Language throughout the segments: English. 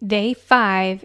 Day 5,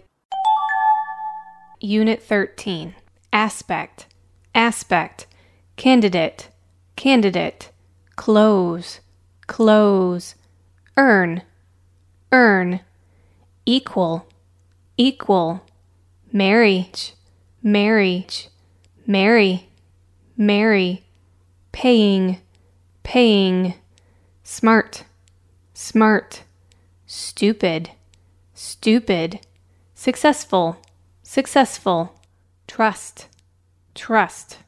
Unit 13. Aspect, aspect, candidate, candidate, close, close, earn, earn, equal, equal, marriage, marriage, marry, marry, paying, paying, smart, smart, stupid, stupid, successful, successful, trust, trust.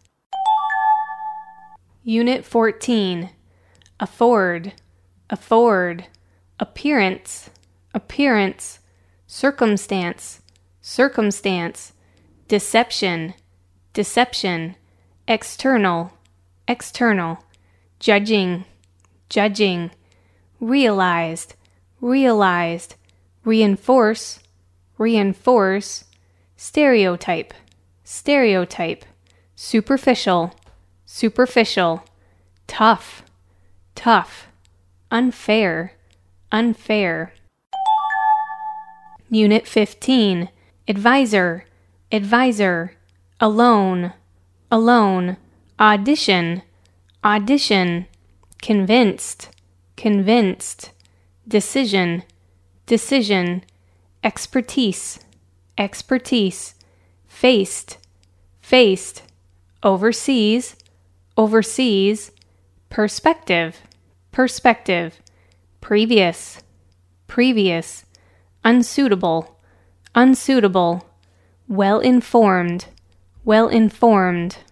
Unit 14. Afford, afford, appearance, appearance, circumstance, circumstance, deception, deception, external, external, judging, judging, realized, realized, reinforce, reinforce, stereotype, stereotype, superficial, superficial, tough, tough, unfair, unfair. Unit 15. Advisor, advisor, alone, alone, audition, audition, convinced, convinced, decision, decision, expertise, expertise, faced, faced, overseas, overseas, perspective, perspective, previous, previous, unsuitable, unsuitable, well-informed, well-informed.